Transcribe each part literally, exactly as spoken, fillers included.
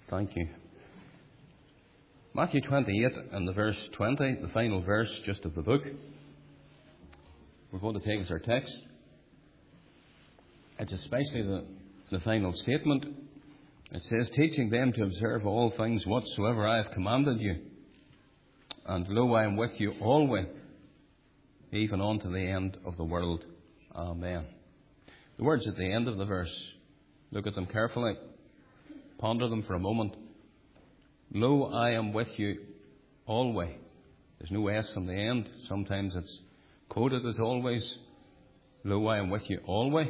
Thank you. Matthew twenty-eight and the verse twenty, the final verse just of the book. We're going to take as our text. It's especially the, the final statement. It says, teaching them to observe all things whatsoever I have commanded you. And lo, I am with you always, even unto the end of the world. Amen. The words at the end of the verse, look at them carefully. Ponder them for a moment. Lo, I am with you always. There's no S on the end. Sometimes it's quoted as always. Lo, I am with you always,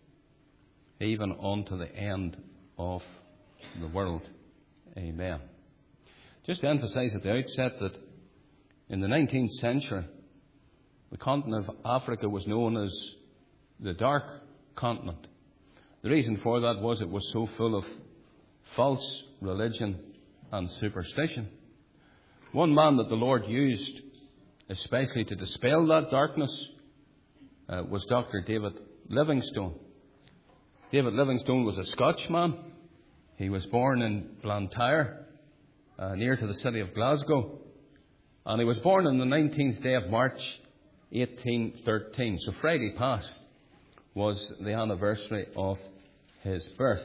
even unto the end of the world. Amen. Just to emphasize at the outset that in the nineteenth century, the continent of Africa was known as the Dark Continent. The reason for that was it was so full of false religion and superstition. One man that the Lord used especially to dispel that darkness uh, was Doctor David Livingstone. David Livingstone was a Scotchman. He was born in Blantyre, uh, near to the city of Glasgow. And he was born on the nineteenth day of March, eighteen thirteen. So Friday past was the anniversary of his birth.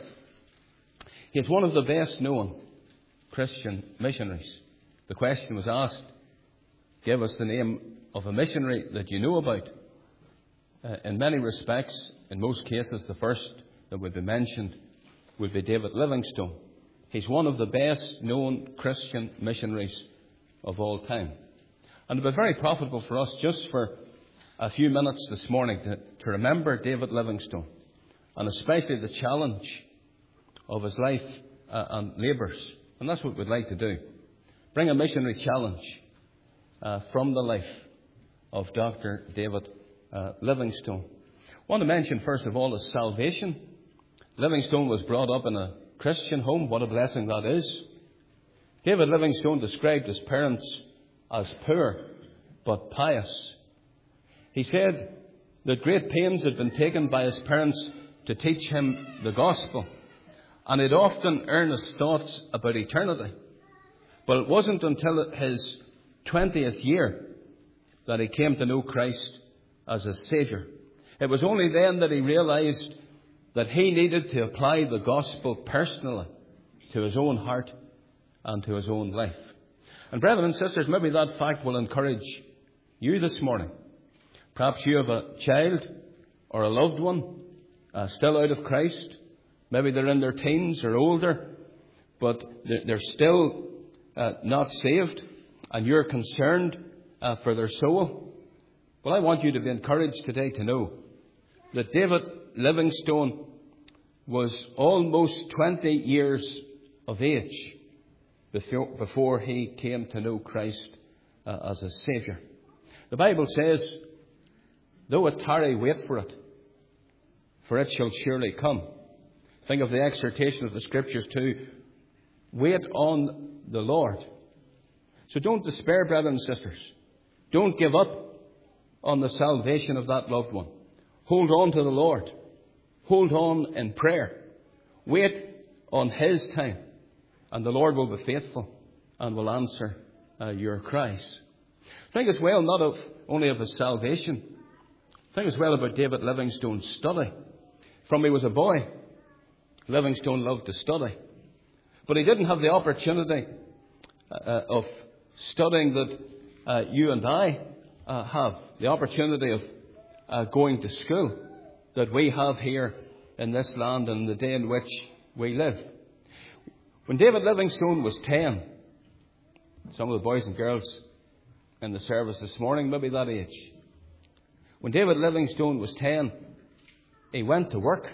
He is one of the best known Christian missionaries. The question was asked, give us the name of a missionary that you know about. Uh, in many respects, in most cases, the first that would be mentioned would be David Livingstone. He's one of the best known Christian missionaries of all time. And it would be very profitable for us just for a few minutes this morning to, to remember David Livingstone, and especially the challenge of his life uh, and labours. And that's what we'd like to do. Bring a missionary challenge uh, from the life of Doctor David uh, Livingstone. I want to mention first of all his salvation. Livingstone was brought up in a Christian home. What a blessing that is. David Livingstone described his parents as poor but pious. He said that great pains had been taken by his parents to teach him the gospel, and he had often earnest thoughts about eternity. But it wasn't until his twentieth year that he came to know Christ as his Saviour. It was only then that he realized that he needed to apply the gospel personally to his own heart and to his own life. And brethren and sisters, maybe that fact will encourage you this morning. Perhaps you have a child or a loved one uh, still out of Christ. Maybe they're in their teens or older, but they're, they're still uh, not saved, and you're concerned uh, for their soul. Well, I want you to be encouraged today to know that David Livingstone was almost twenty years of age before, before he came to know Christ uh, as his Saviour. The Bible says, though it tarry, wait for it, for it shall surely come. Think of the exhortation of the Scriptures too. Wait on the Lord. So don't despair, brothers and sisters. Don't give up on the salvation of that loved one. Hold on to the Lord. Hold on in prayer. Wait on His time, and the Lord will be faithful and will answer uh, your cries. Think as well not of only of his salvation. Think as well about David Livingstone's study. From he was a boy, Livingstone loved to study. But he didn't have the opportunity uh, of studying that uh, you and I uh, have. The opportunity of uh, going to school that we have here in this land and the day in which we live. When David Livingstone was ten, some of the boys and girls in the service this morning, maybe that age. When David Livingstone was ten, he went to work.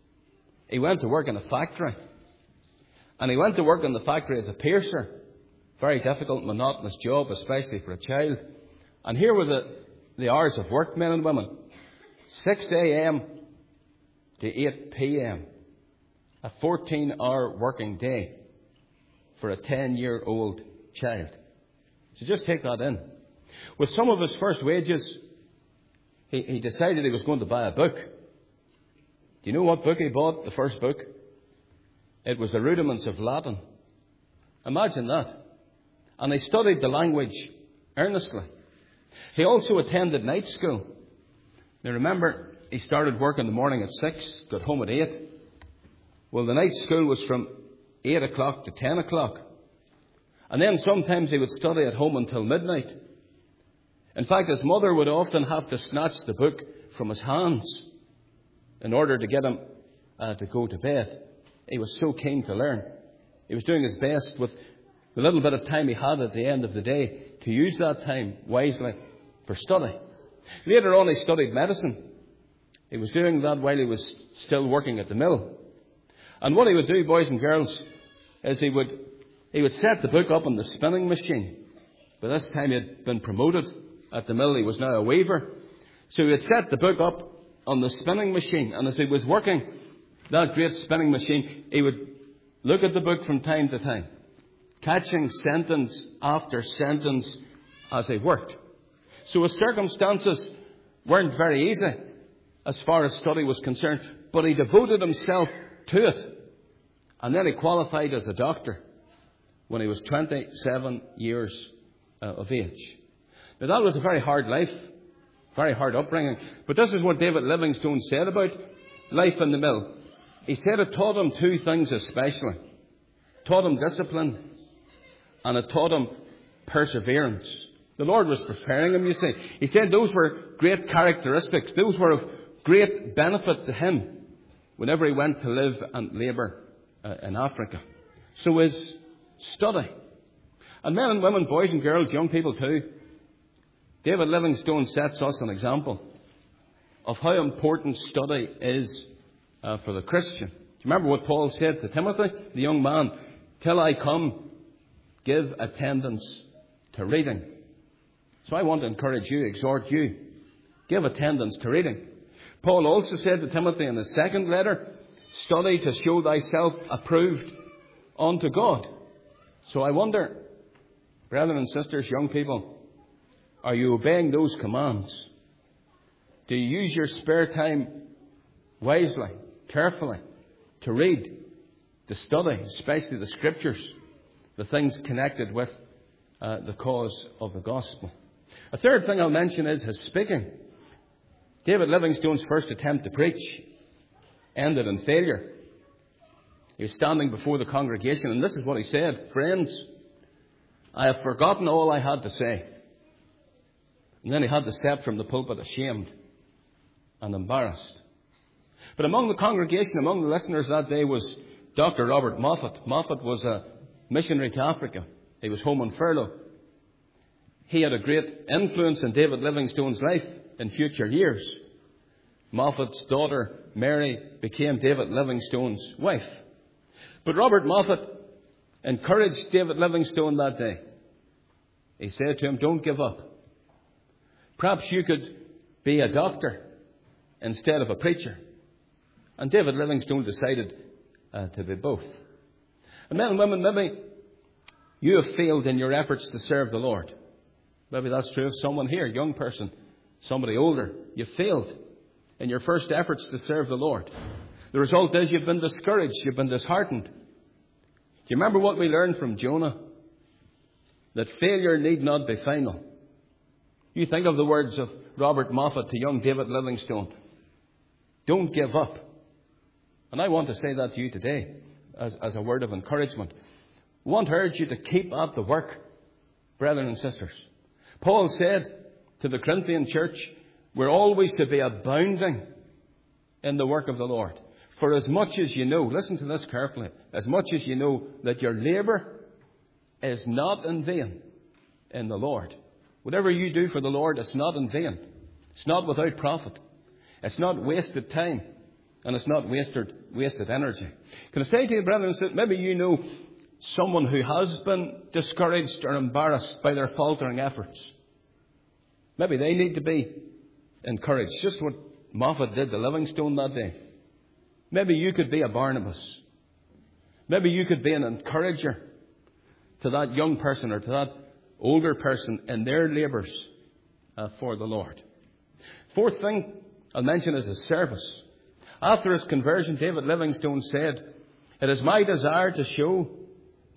He went to work in a factory. And he went to work in the factory as a piercer. Very difficult, monotonous job, especially for a child. And here were the, the hours of work, men and women. six a.m. to eight p.m. A fourteen-hour working day for a ten-year-old child. So just take that in. With some of his first wages, he, he decided he was going to buy a book. Do you know what book he bought, the first book? It was the Rudiments of Latin. Imagine that. And he studied the language earnestly. He also attended night school. Now remember, he started work in the morning at six, got home at eight. Well, the night school was from eight o'clock to ten o'clock. And then sometimes he would study at home until midnight. In fact, his mother would often have to snatch the book from his hands in order to get him uh, to go to bed. He was so keen to learn. He was doing his best with the little bit of time he had at the end of the day to use that time wisely for study. Later on, he studied medicine. He was doing that while he was still working at the mill. And what he would do, boys and girls, is he would he would set the book up on the spinning machine. By this time, he had been promoted at the mill. He was now a weaver. So he would set the book up on the spinning machine. And as he was working that great spinning machine, he would look at the book from time to time, catching sentence after sentence as he worked. So his circumstances weren't very easy as far as study was concerned, but he devoted himself to it. And then he qualified as a doctor when he was twenty-seven years uh, of age. Now that was a very hard life, very hard upbringing. But this is what David Livingstone said about life in the mill. He said it taught him two things especially. It taught him discipline and it taught him perseverance. The Lord was preparing him, you see. He said those were great characteristics. Those were of great benefit to him whenever he went to live and labour uh, in Africa. So his study. And men and women, boys and girls, young people too, David Livingstone sets us an example of how important study is uh, for the Christian. Do you remember what Paul said to Timothy, the young man? Till I come, give attendance to reading. So I want to encourage you, exhort you, give attendance to reading. Paul also said to Timothy in his second letter, study to show thyself approved unto God. So I wonder, brethren and sisters, young people, are you obeying those commands? Do you use your spare time wisely, carefully, to read, to study, especially the Scriptures, the things connected with uh, the cause of the gospel? A third thing I'll mention is his speaking. David Livingstone's first attempt to preach ended in failure. He was standing before the congregation, and this is what he said: friends, I have forgotten all I had to say. And then he had to step from the pulpit ashamed and embarrassed. But among the congregation, among the listeners that day was Doctor Robert Moffat. Moffat was a missionary to Africa. He was home on furlough. He had a great influence in David Livingstone's life in future years. Moffat's daughter, Mary, became David Livingstone's wife. But Robert Moffat encouraged David Livingstone that day. He said to him, don't give up. Perhaps you could be a doctor instead of a preacher. And David Livingstone decided uh, to be both. And men and women, maybe you have failed in your efforts to serve the Lord. Maybe that's true of someone here, young person, somebody older. You've failed in your first efforts to serve the Lord. The result is you've been discouraged, you've been disheartened. Do you remember what we learned from Jonah? That failure need not be final. You think of the words of Robert Moffat to young David Livingstone. Don't give up. And I want to say that to you today as, as a word of encouragement. I want to urge you to keep at the work, brethren and sisters. Paul said to the Corinthian church, we're always to be abounding in the work of the Lord. For as much as you know, listen to this carefully, as much as you know that your labour is not in vain in the Lord. Whatever you do for the Lord, it's not in vain. It's not without profit. It's not wasted time. And it's not wasted, wasted energy. Can I say to you, brethren, that maybe you know someone who has been discouraged or embarrassed by their faltering efforts. Maybe they need to be encouraged. Just what Moffat did to Livingstone that day. Maybe you could be a Barnabas. Maybe you could be an encourager to that young person or to that older person in their labours uh, for the Lord. Fourth thing I'll mention is his service. After his conversion, David Livingstone said, it is my desire to show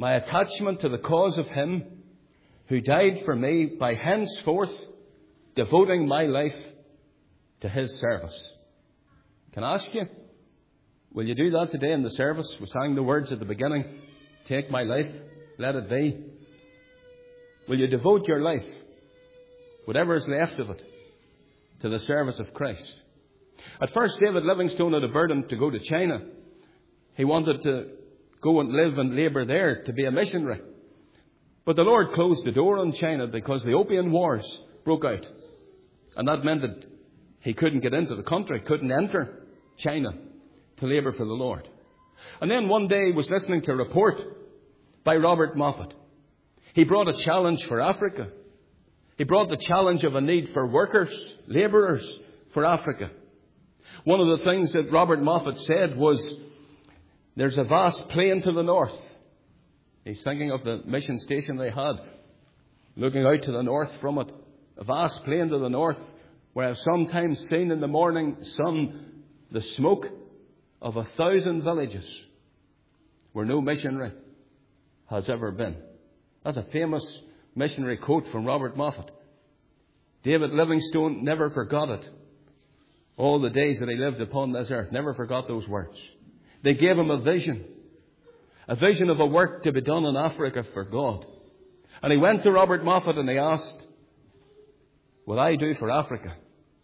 my attachment to the cause of him who died for me, by henceforth devoting my life to his service. Can I ask you, will you do that today in the service? We sang the words at the beginning, take my life, let it be. Will you devote your life, whatever is left of it, to the service of Christ? At first, David Livingstone had a burden to go to China. He wanted to go and live and labour there, to be a missionary. But the Lord closed the door on China because the Opium Wars broke out. And that meant that he couldn't get into the country, couldn't enter China to labour for the Lord. And then one day he was listening to a report by Robert Moffat. He brought a challenge for Africa. He brought the challenge of a need for workers, labourers for Africa. One of the things that Robert Moffat said was, there's a vast plain to the north. He's thinking of the mission station they had, looking out to the north from it. A vast plain to the north, where I've sometimes seen in the morning sun the smoke of a thousand villages, where no missionary has ever been. That's a famous missionary quote from Robert Moffat. David Livingstone never forgot it. All the days that he lived upon this earth, never forgot those words. They gave him a vision. A vision of a work to be done in Africa for God. And he went to Robert Moffat and he asked, what I do for Africa?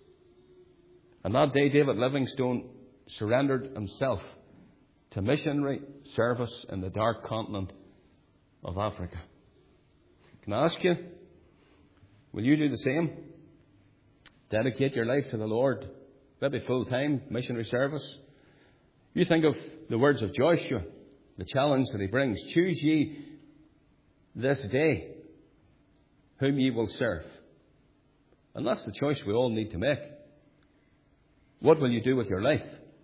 And that day David Livingstone surrendered himself to missionary service in the dark continent of Africa. Can I ask you, will you do the same? Dedicate your life to the Lord, maybe full-time missionary service. You think of the words of Joshua, the challenge that he brings. Choose ye this day whom ye will serve. And that's the choice we all need to make. What will you do with your life?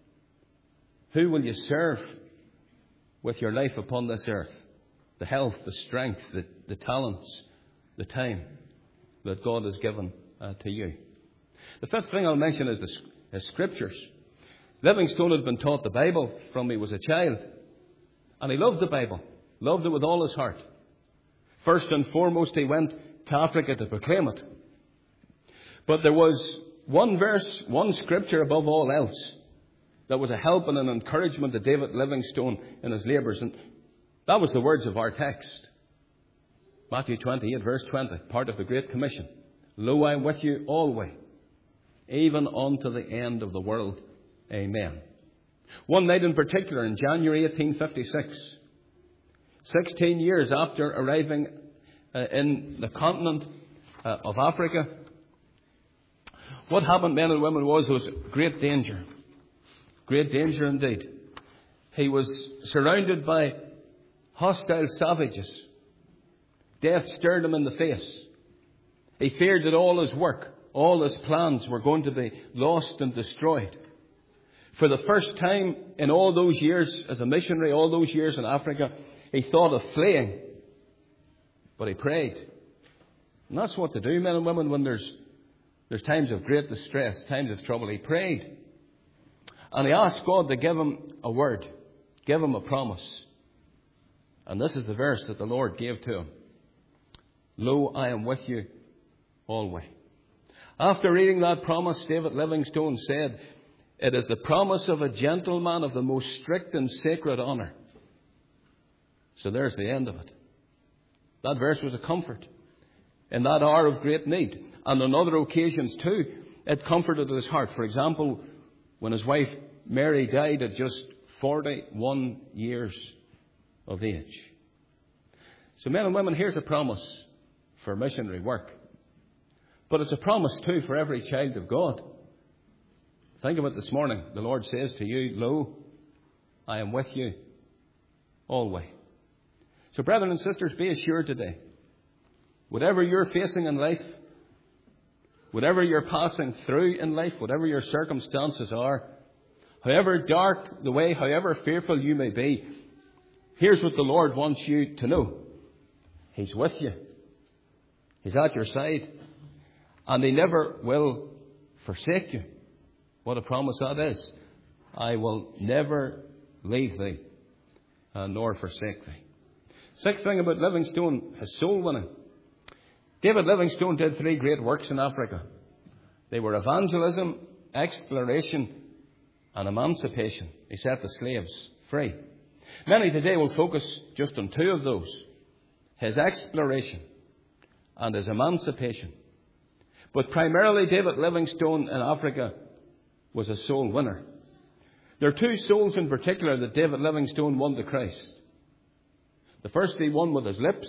Who will you serve with your life upon this earth? The health, the strength, the, the talents, the time that God has given uh, to you. The fifth thing I'll mention is the is Scriptures. Livingstone had been taught the Bible from he was a child. And he loved the Bible. Loved it with all his heart. First and foremost, he went to Africa to proclaim it. But there was one verse, one scripture above all else, that was a help and an encouragement to David Livingstone in his labours. And that was the words of our text. Matthew twenty-eight, verse twenty, part of the Great Commission. Lo, I am with you always, even unto the end of the world. Amen. One night in particular, in January eighteen fifty-six, sixteen years after arriving uh, in the continent uh, of Africa, what happened, men and women, was there was great danger. Great danger indeed. He was surrounded by hostile savages. Death stared him in the face. He feared that all his work, all his plans were going to be lost and destroyed. For the first time in all those years as a missionary, all those years in Africa, he thought of fleeing. But he prayed. And that's what to do, men and women, when there's, there's times of great distress, times of trouble. He prayed. And he asked God to give him a word, give him a promise. And this is the verse that the Lord gave to him. Lo, I am with you always. After reading that promise, David Livingstone said, it is the promise of a gentleman of the most strict and sacred honour. So there's the end of it. That verse was a comfort in that hour of great need. And on other occasions too, it comforted his heart. For example, when his wife Mary died at just forty-one years of age. So men and women, here's a promise for missionary work. But it's a promise too for every child of God. Think of it this morning. The Lord says to you, Lo, I am with you always. So brethren and sisters, be assured today, whatever you're facing in life, whatever you're passing through in life, whatever your circumstances are, however dark the way, however fearful you may be, here's what the Lord wants you to know. He's with you. He's at your side. And He never will forsake you. What a promise that is. I will never leave thee, uh, nor forsake thee. Sixth thing about Livingstone, his soul winning. David Livingstone did three great works in Africa. They were evangelism, exploration, and emancipation. He set the slaves free. Many today will focus just on two of those, his exploration and his emancipation. But primarily David Livingstone in Africa was a soul winner. There are two souls in particular that David Livingstone won to Christ. The first he won with his lips,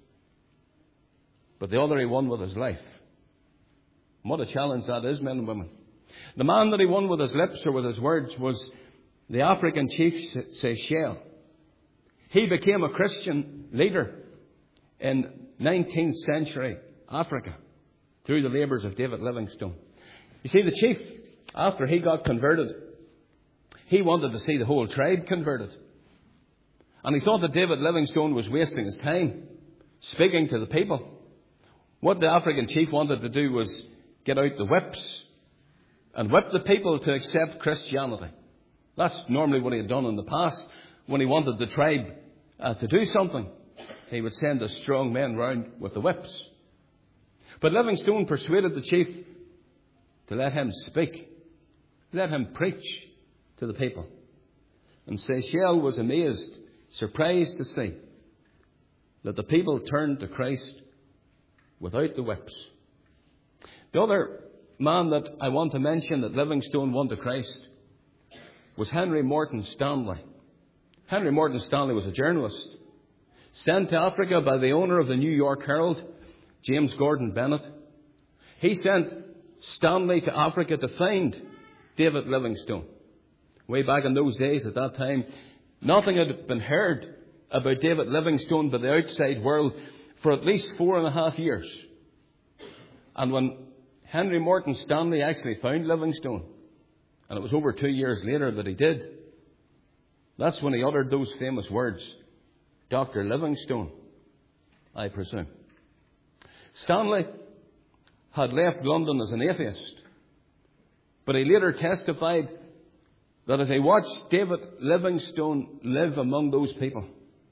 but the other he won with his life. And what a challenge that is, men and women. The man that he won with his lips or with his words was the African chief Seychelles. He became a Christian leader in nineteenth century Africa through the labours of David Livingstone. You see, the chief, after he got converted, he wanted to see the whole tribe converted. And he thought that David Livingstone was wasting his time speaking to the people. What the African chief wanted to do was get out the whips and whip the people to accept Christianity. That's normally what he had done in the past. When he wanted the tribe uh, to do something, he would send the strong men round with the whips. But Livingstone persuaded the chief to let him speak, let him preach to the people. And Seychelles was amazed, surprised to see that the people turned to Christ without the whips. The other man that I want to mention that Livingstone won to Christ was Henry Morton Stanley. Henry Morton Stanley was a journalist sent to Africa by the owner of the New York Herald, James Gordon Bennett. He sent Stanley to Africa to find David Livingstone. Way back in those days, at that time, nothing had been heard about David Livingstone by the outside world for at least four and a half years. And when Henry Morton Stanley actually found Livingstone, and it was over two years later that he did, that's when he uttered those famous words, Doctor Livingstone, I presume. Stanley had left London as an atheist, but he later testified that as he watched David Livingstone live among those people,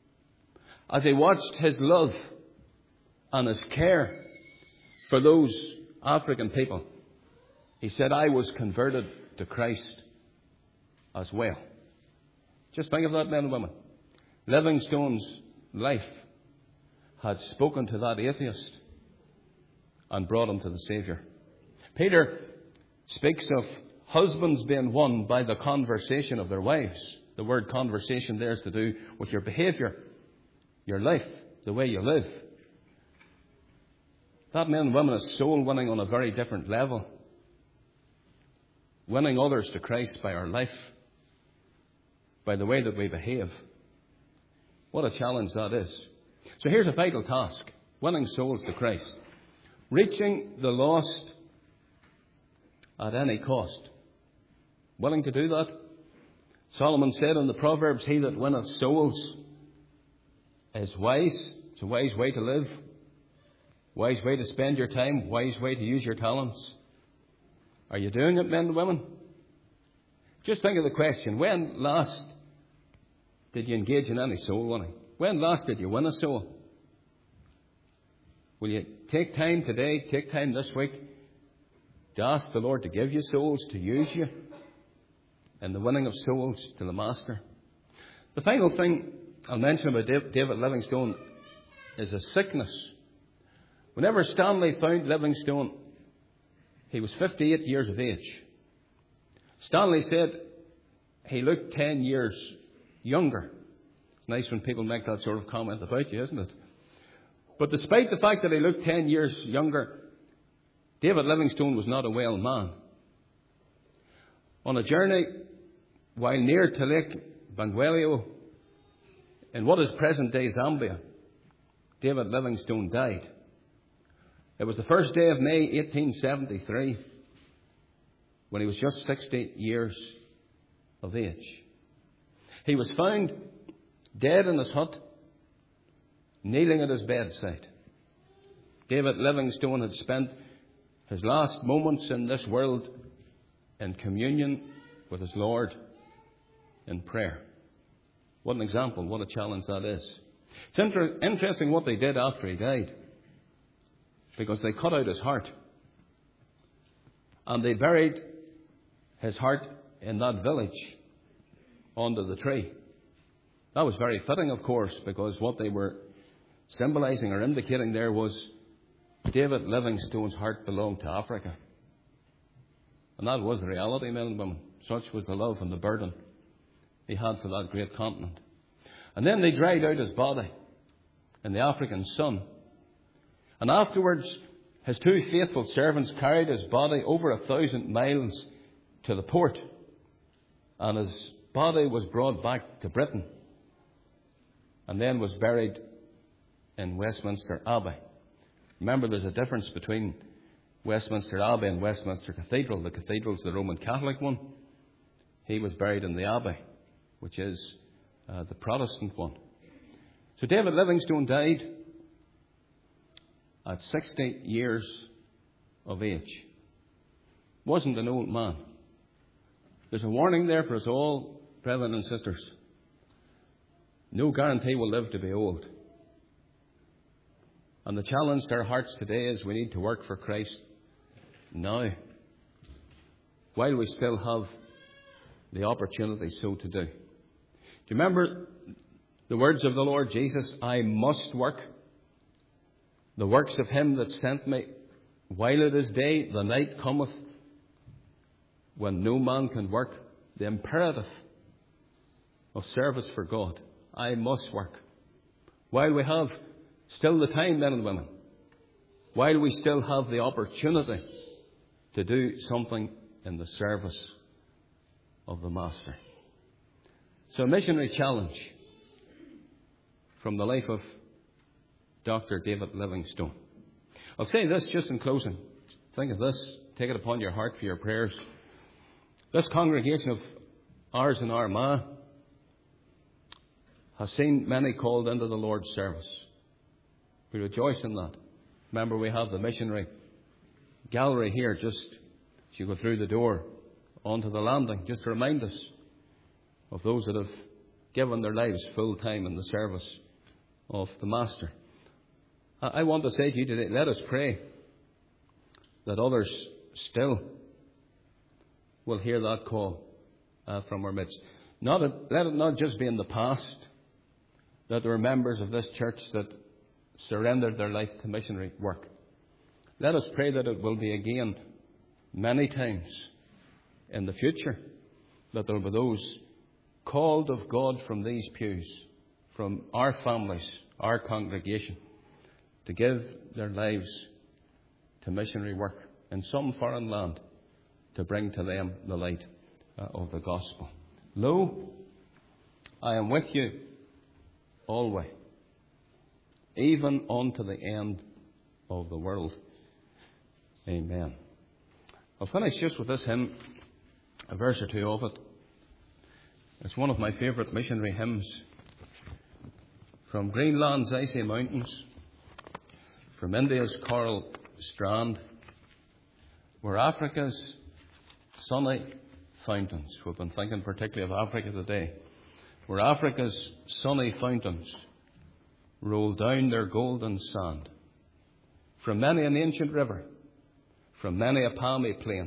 as he watched his love and his care for those African people, he said, I was converted to Christ as well. Just think of that, men and women. Livingstone's life had spoken to that atheist and brought him to the Saviour. Peter speaks of husbands being won by the conversation of their wives. The word conversation there is to do with your behaviour, your life, the way you live. That men and women is soul winning on a very different level. Winning others to Christ by our life, by the way that we behave. What a challenge that is. So here's a vital task. Winning souls to Christ. Reaching the lost at any cost. Willing to do that? Solomon said in the Proverbs, he that winneth souls is wise. It's a wise way to live. Wise way to spend your time. Wise way to use your talents. Are you doing it, men and women? Just think of the question. When last did you engage in any soul winning? When last did you win a soul? Will you take time today, take time this week to ask the Lord to give you souls, to use you in the winning of souls to the Master? The final thing I'll mention about David Livingstone is a sickness. Whenever Stanley found Livingstone, he was fifty-eight years of age. Stanley said he looked ten years younger. It's nice when people make that sort of comment about you, isn't it? But despite the fact that he looked ten years younger, David Livingstone was not a well man. On a journey while near to Lake Bangweolo, in what is present-day Zambia, David Livingstone died. It was the first day of May eighteen seventy-three, when he was just sixty years of age. He was found dead in his hut, kneeling at his bedside. David Livingstone had spent his last moments in this world in communion with his Lord in prayer. What an example, what a challenge that is. It's inter- interesting what they did after he died, because they cut out his heart and they buried his heart in that village under the tree. That was very fitting, of course, because what they were symbolizing or indicating there was David Livingstone's heart belonged to Africa. And that was the reality, men and women. Such was the love and the burden he had for that great continent. And then they dried out his body in the African sun. And afterwards, his two faithful servants carried his body over a thousand miles to the port. And his body was brought back to Britain and then was buried in Westminster Abbey. Remember, there's a difference between Westminster Abbey and Westminster Cathedral. The cathedral's the Roman Catholic one. He was buried in the Abbey, which is uh, the Protestant one. So David Livingstone died at sixty years of age. Wasn't an old man. There's a warning there for us all, brethren and sisters. No guarantee we'll live to be old. And the challenge to our hearts today is we need to work for Christ now, while we still have the opportunity so to do. Do you remember the words of the Lord Jesus? I must work the works of him that sent me. While it is day, the night cometh when no man can work. The imperative of service for God. I must work. While we have still the time, men and women. While we still have the opportunity to do something in the service of the Master. So a missionary challenge from the life of Doctor David Livingstone. I'll say this just in closing. Think of this. Take it upon your heart for your prayers. This congregation of ours in Armagh has seen many called into the Lord's service. We rejoice in that. Remember, we have the missionary gallery here just as you go through the door onto the landing, just to remind us of those that have given their lives full time in the service of the Master. I want to say to you today, let us pray that others still will hear that call uh, from our midst. Not a, let it not just be in the past that there are members of this church that surrendered their life to missionary work. Let us pray that it will be again many times in the future, that there will be those called of God from these pews, from our families, our congregation, to give their lives to missionary work in some foreign land, to bring to them the light uh, of the gospel. Lo, I am with you always, even unto the end of the world. Amen. I'll finish just with this hymn, a verse or two of it. It's one of my favourite missionary hymns. From Greenland's icy mountains, from India's coral strand, where Africa's sunny fountains, we've been thinking particularly of Africa today, where Africa's sunny fountains roll down their golden sand, from many an ancient river, from many a palmy plain,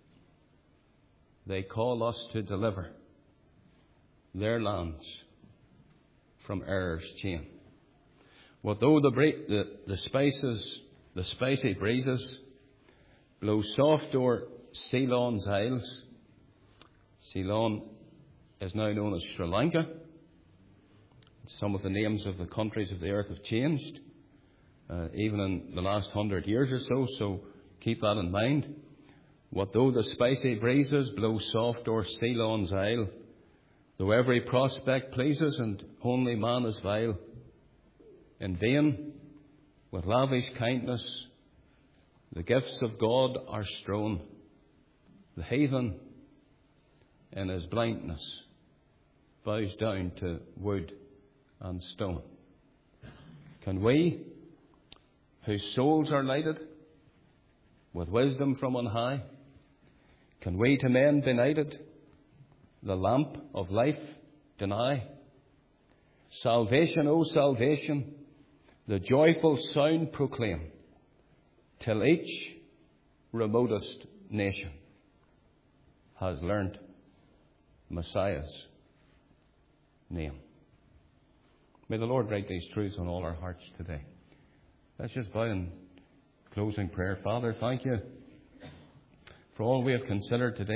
they call us to deliver their lands from error's chain. What though the, bre- the, the spices, the spicy breezes blow soft o'er Ceylon's isles. Ceylon is now known as Sri Lanka. Some of the names of the countries of the earth have changed, uh, even in the last hundred years or so, so keep that in mind. What though the spicy breezes blow soft o'er Ceylon's isle, though every prospect pleases and only man is vile, in vain, with lavish kindness, the gifts of God are strown. The heathen, in his blindness, bows down to wood and stone. Can we, whose souls are lighted with wisdom from on high, can we to men benighted the lamp of life deny? Salvation, O salvation, the joyful sound proclaim, till each remotest nation has learnt Messiah's name. May the Lord write these truths on all our hearts today. Let's just bow in closing prayer. Father, thank you for all we have considered today.